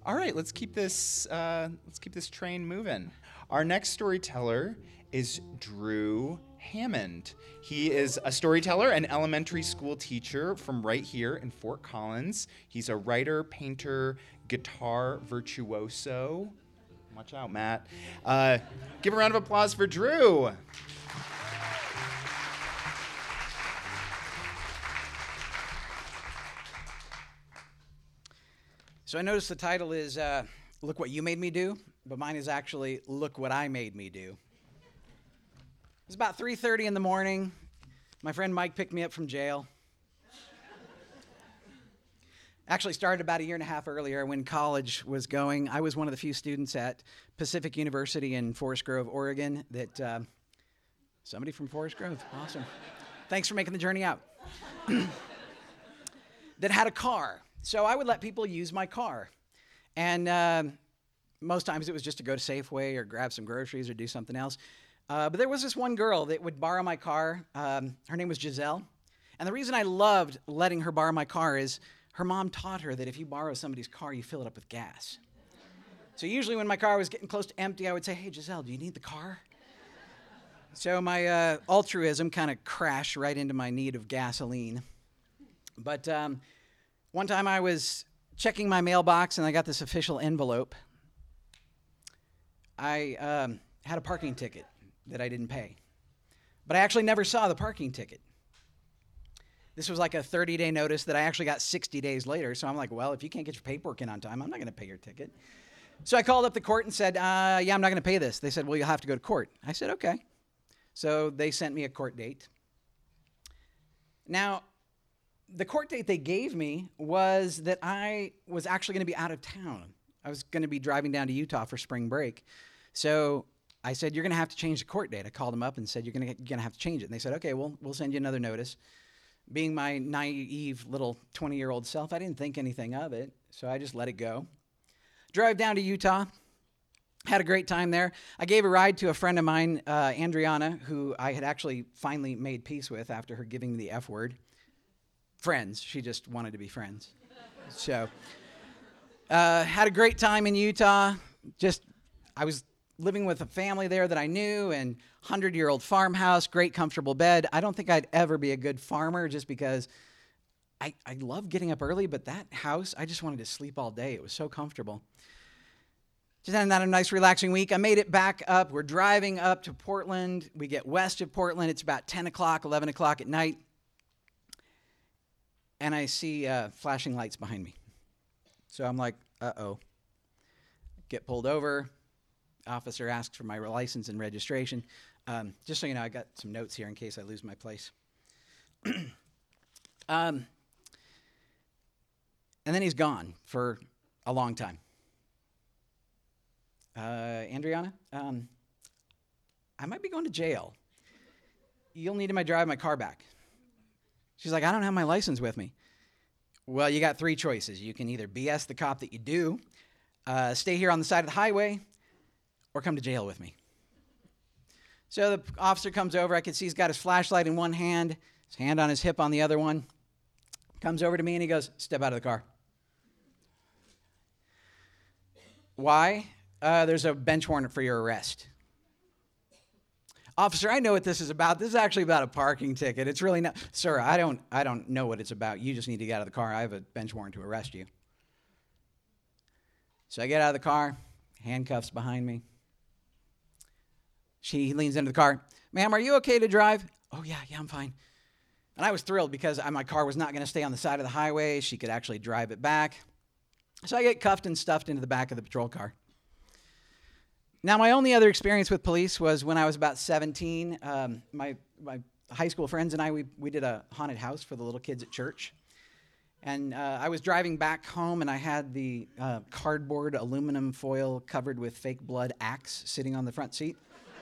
All right, let's keep this train moving. Our next storyteller is Drew Hammond. He is a storyteller and elementary school teacher from right here in Fort Collins. He's a writer, painter, guitar virtuoso. Watch out, Matt. Give a round of applause for Drew. So I noticed the title is Look What You Made Me Do, but mine is actually Look What I Made Me Do. It's about 3:30 in the morning. My friend Mike picked me up from jail. Actually started about a year and a half earlier when college was going. I was one of the few students at Pacific University in Forest Grove, Oregon that, somebody from Forest Grove, awesome. Thanks for making the journey out. That had a car. So I would let people use my car. And most times it was just to go to Safeway or grab some groceries or do something else. But there was this one girl that would borrow my car. Her name was Giselle. And the reason I loved letting her borrow my car is her mom taught her that if you borrow somebody's car, you fill it up with gas. So usually when my car was getting close to empty, I would say, hey, Giselle, do you need the car? So my altruism kind of crashed right into my need of gasoline. But one time I was checking my mailbox and I got this official envelope. I had a parking ticket that I didn't pay. But I actually never saw the parking ticket. This was like a 30-day notice that I actually got 60 days later. So I'm like, well, if you can't get your paperwork in on time, I'm not going to pay your ticket. So I called up the court and said, yeah, I'm not going to pay this. They said, well, you'll have to go to court. I said, okay. So they sent me a court date. Now, the court date they gave me was that I was actually going to be out of town. I was going to be driving down to Utah for spring break. So I said, you're going to have to change the court date. I called them up and said, you're going to have to change it. And they said, okay, we'll send you another notice. Being my naive little 20-year-old self, I didn't think anything of it. So I just let it go. Drove down to Utah. Had a great time there. I gave a ride to a friend of mine, Andriana, who I had actually finally made peace with after her giving me the F word. Friends. She just wanted to be friends. So had a great time in Utah. I was living with a family there that I knew, and 100-year-old farmhouse, great comfortable bed. I don't think I'd ever be a good farmer just because I love getting up early, but that house, I just wanted to sleep all day. It was so comfortable. Just had a nice relaxing week. I made it back up. We're driving up to Portland. We get west of Portland. It's about 10 o'clock, 11 o'clock at night. And I see flashing lights behind me. So I'm like, uh-oh. Get pulled over. Officer asks for my license and registration. Just so you know, I got some notes here in case I lose my place. And then he's gone for a long time. Andriana, I might be going to jail. You'll need to drive my car back. She's like, I don't have my license with me. Well, you got three choices. You can either BS the cop that you do, stay here on the side of the highway, or come to jail with me. So the officer comes over. I can see he's got his flashlight in one hand, his hand on his hip on the other one. Comes over to me and he goes, step out of the car. Why? There's a bench warrant for your arrest. Officer, I know what this is about. This is actually about a parking ticket. It's really not. Sir, I don't know what it's about. You just need to get out of the car. I have a bench warrant to arrest you. So I get out of the car, handcuffs behind me. He leans into the car. Ma'am, are you okay to drive? Oh, yeah, I'm fine. And I was thrilled because my car was not going to stay on the side of the highway. She could actually drive it back. So I get cuffed and stuffed into the back of the patrol car. Now, my only other experience with police was when I was about 17. My high school friends and I, we did a haunted house for the little kids at church. And I was driving back home, and I had the cardboard aluminum foil covered with fake blood axe sitting on the front seat.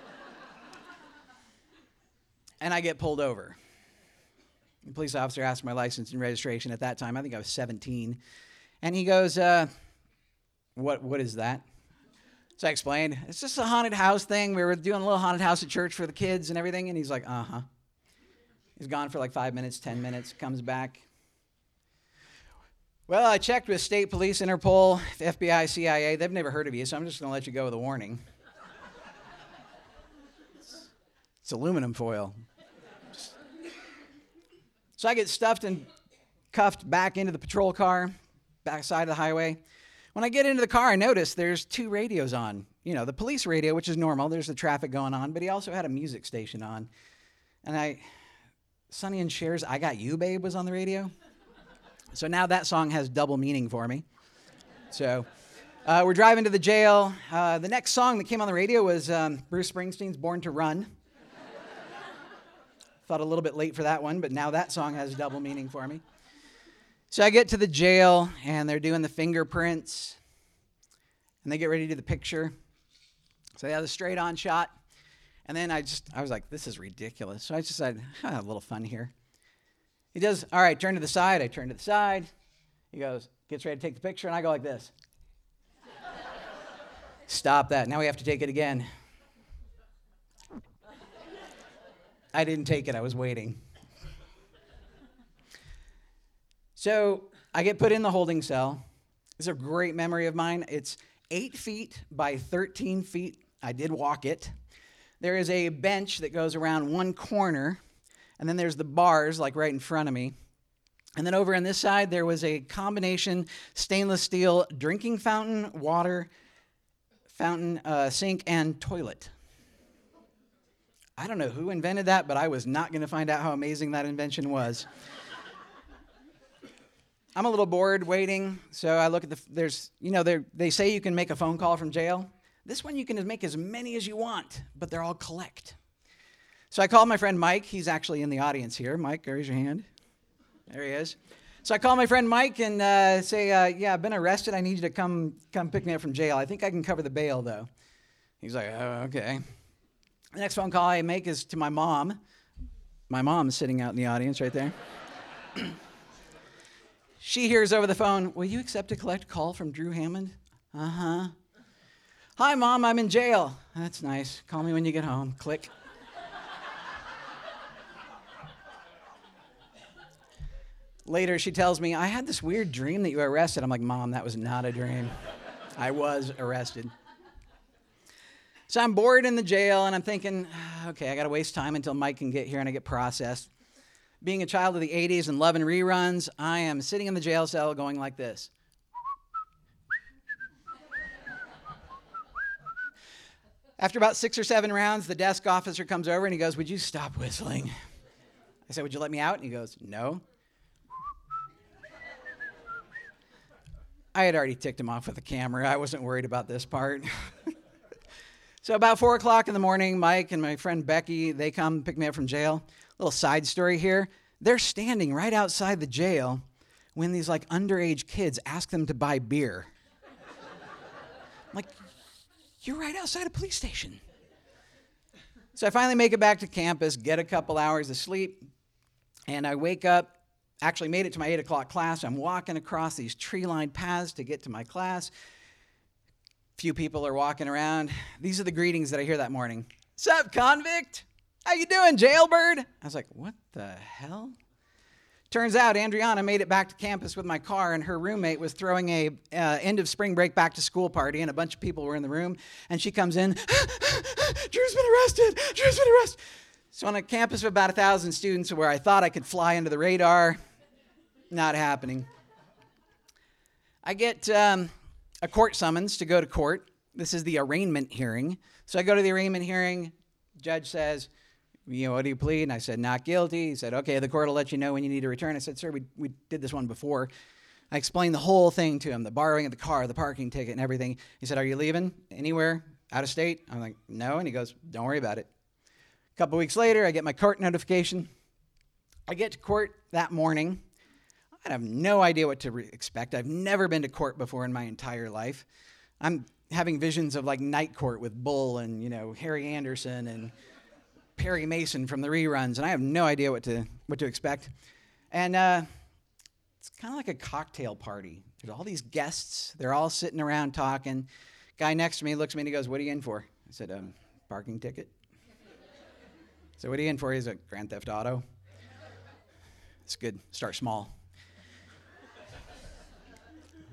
And I get pulled over. The police officer asked my license and registration at that time. I think I was 17. And he goes, what is that? So I explained, it's just a haunted house thing. We were doing a little haunted house at church for the kids and everything. And he's like, uh-huh. He's gone for like 5 minutes, 10 minutes, comes back. Well, I checked with state police, Interpol, FBI, CIA. They've never heard of you, so I'm just going to let you go with a warning. It's aluminum foil. So I get stuffed and cuffed back into the patrol car, back side of the highway. When I get into the car, I notice there's 2 radios on. You know, the police radio, which is normal. There's the traffic going on, but he also had a music station on. And Sonny and Cher's I Got You, Babe was on the radio. So now that song has double meaning for me. So we're driving to the jail. The next song that came on the radio was Bruce Springsteen's Born to Run. Thought a little bit late for that one, but now that song has double meaning for me. So I get to the jail, and they're doing the fingerprints, and they get ready to do the picture. So they have the straight-on shot, and then I was like, this is ridiculous. So I just decided, a little fun here. He does, all right, turn to the side. I turn to the side. He goes, gets ready to take the picture, and I go like this. Stop that. Now we have to take it again. I didn't take it. I was waiting. So I get put in the holding cell. It's a great memory of mine. It's 8 feet by 13 feet. I did walk it. There is a bench that goes around one corner, and then there's the bars like right in front of me. And then over on this side, there was a combination stainless steel drinking fountain, water fountain, sink, and toilet. I don't know who invented that, but I was not going to find out how amazing that invention was. I'm a little bored waiting, so I look at they say you can make a phone call from jail. This one you can make as many as you want, but they're all collect. So I called my friend Mike. He's actually in the audience here. Mike, raise your hand. There he is. So I call my friend Mike and say, yeah, I've been arrested. I need you to come pick me up from jail. I think I can cover the bail, though. He's like, oh, okay. The next phone call I make is to my mom. My mom's sitting out in the audience right there. She hears over the phone, will you accept a collect call from Drew Hammond? Uh-huh. Hi, Mom, I'm in jail. That's nice. Call me when you get home. Click. Later, she tells me, I had this weird dream that you were arrested. I'm like, Mom, that was not a dream. I was arrested. So I'm bored in the jail, and I'm thinking, okay, I got to waste time until Mike can get here and I get processed. Being a child of the 80s and loving reruns, I am sitting in the jail cell going like this. After about 6 or 7 rounds, the desk officer comes over and he goes, would you stop whistling? I said, would you let me out? And he goes, no. I had already ticked him off with the camera. I wasn't worried about this part. So about 4 o'clock in the morning, Mike and my friend Becky, they come pick me up from jail. Little side story here. They're standing right outside the jail when these like underage kids ask them to buy beer. I'm like, you're right outside a police station. So I finally make it back to campus, get a couple hours of sleep, and I wake up, actually made it to my 8 o'clock class. I'm walking across these tree-lined paths to get to my class. Few people are walking around. These are the greetings that I hear that morning. Sup, convict? How you doing, jailbird? I was like, what the hell? Turns out Andriana made it back to campus with my car, and her roommate was throwing a end of spring break back to school party, and a bunch of people were in the room, and she comes in, Drew's been arrested, Drew's been arrested. So on a campus of about 1,000 students where I thought I could fly under the radar, not happening. I get a court summons to go to court. This is the arraignment hearing. So I go to the arraignment hearing. Judge says, what do you plead? And I said, not guilty. He said, okay, the court will let you know when you need to return. I said, sir, we did this one before. I explained the whole thing to him, the borrowing of the car, the parking ticket, and everything. He said, are you leaving anywhere out of state? I'm like, no. And he goes, don't worry about it. A couple weeks later, I get my court notification. I get to court that morning. I have no idea what to expect. I've never been to court before in my entire life. I'm having visions of like Night Court with Bull and, Harry Anderson and Perry Mason from the reruns, and I have no idea what to expect. And it's kind of like a cocktail party. There's all these guests. They're all sitting around talking. Guy next to me looks at me and he goes, what are you in for? I said, parking ticket. So what are you in for? He's a Grand Theft Auto. It's good. Start small.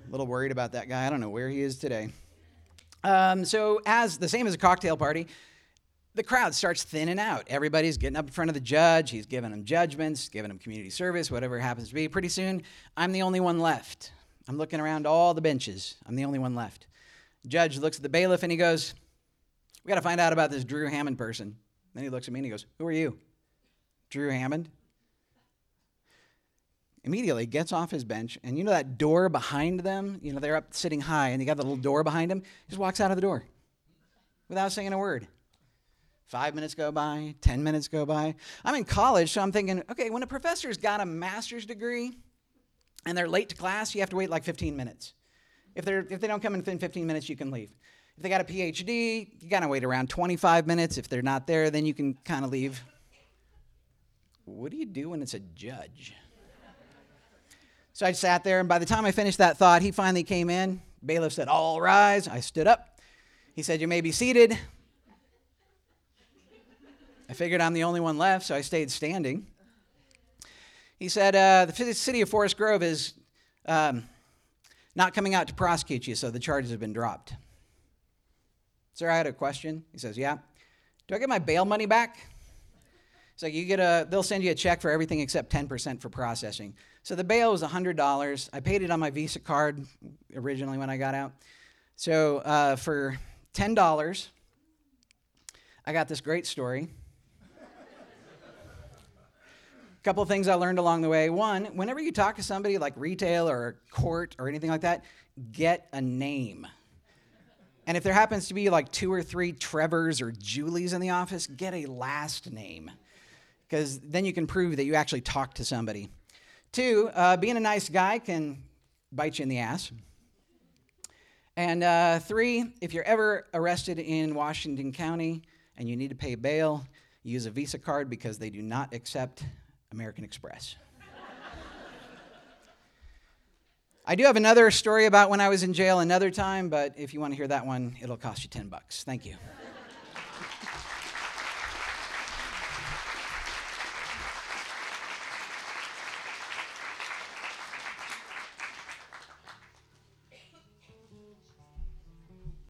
A little worried about that guy. I don't know where he is today. So as the same as a cocktail party, the crowd starts thinning out. Everybody's getting up in front of the judge. He's giving them judgments, giving them community service, whatever it happens to be. Pretty soon, I'm the only one left. I'm looking around all the benches. I'm the only one left. Judge looks at the bailiff and he goes, "We got to find out about this Drew Hammond person." Then he looks at me and he goes, "Who are you?" "Drew Hammond." Immediately gets off his bench, and you know that door behind them? You know, they're up sitting high, and they got the little door behind him. He just walks out of the door without saying a word. 5 minutes go by, 10 minutes go by. I'm in college, so I'm thinking, okay, when a professor's got a master's degree and they're late to class, you have to wait like 15 minutes. If they don't come in within 15 minutes, you can leave. If they got a PhD, you got to wait around 25 minutes. If they're not there, then you can kind of leave. What do you do when it's a judge? So I sat there, and by the time I finished that thought, he finally came in. Bailiff said, "All rise." I stood up. He said, "You may be seated." I figured I'm the only one left, so I stayed standing. He said, "The city of Forest Grove is not coming out to prosecute you, so the charges have been dropped." "Sir, I had a question." He says, "Yeah. Do I get my bail money back?" It's like, they'll send you a check for everything except 10% for processing. So the bail was $100. I paid it on my Visa card originally when I got out. So for $10, I got this great story. A couple of things I learned along the way. One, whenever you talk to somebody like retail or court or anything like that, get a name. And if there happens to be like 2 or 3 Trevors or Julies in the office, get a last name, because then you can prove that you actually talked to somebody. 2, being a nice guy can bite you in the ass. And 3, if you're ever arrested in Washington County and you need to pay bail, use a Visa card because they do not accept American Express. I do have another story about when I was in jail another time, but if you want to hear that one, it'll cost you $10. Thank you.